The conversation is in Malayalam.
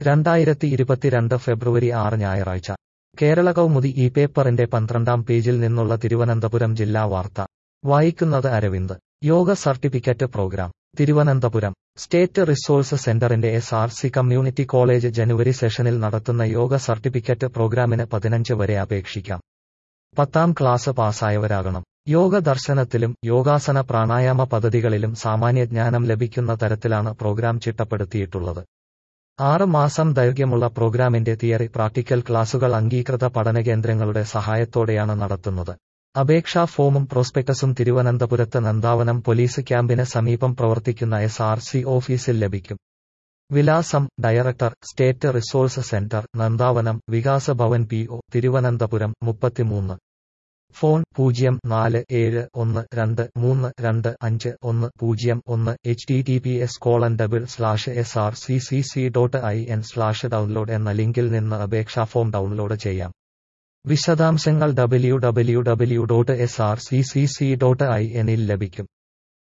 2022 ഫെബ്രുവരി 6 ഞായറാഴ്ച കേരള കൗമുദി ഈ പേപ്പറിന്റെ 12-ാം പേജിൽ നിന്നുള്ള തിരുവനന്തപുരം ജില്ലാ വാർത്ത വായിക്കുന്നത് Aravind. Yoga certificate programme Thiruvananthapuram state resource സെന്ററിന്റെ SRC കമ്മ്യൂണിറ്റി കോളേജ് ജനുവരി സെഷനിൽ നടത്തുന്ന യോഗ സർട്ടിഫിക്കറ്റ് പ്രോഗ്രാമിന് 15 വരെ അപേക്ഷിക്കാം. 10ാം ക്ലാസ് പാസ്സായവരാകണം. യോഗ ദർശനത്തിലും യോഗാസന പ്രാണായാമ പദ്ധതികളിലും സാമാന്യജ്ഞാനം ലഭിക്കുന്ന തരത്തിലാണ് പ്രോഗ്രാം ചിട്ടപ്പെടുത്തിയിട്ടുള്ളത്. 6 മാസം ദൈർഘ്യമുള്ള പ്രോഗ്രാമിന്റെ തിയറി പ്രാക്ടിക്കൽ ക്ലാസുകൾ അംഗീകൃത പഠനകേന്ദ്രങ്ങളുടെ സഹായത്തോടെയാണ് നടത്തുന്നത്. അപേക്ഷാ ഫോമും പ്രോസ്പെക്ടസും തിരുവനന്തപുരത്ത് നന്ദാവനം പോലീസ് ക്യാമ്പിന് സമീപം പ്രവർത്തിക്കുന്ന SRC ഓഫീസിൽ ലഭിക്കും. വിലാസം: director, state resource centre, Nandavanam, Vikas Bhavan PO, Thiruvananthapuram 33. Phone: 0411232510. https://srccc.in/download എന്ന ലിങ്കിൽ നിന്ന് അപേക്ഷാ ഫോം ഡൗൺലോഡ് ചെയ്യാം. വിശദാംശങ്ങൾ www.srccc.in ൽ ലഭിക്കും.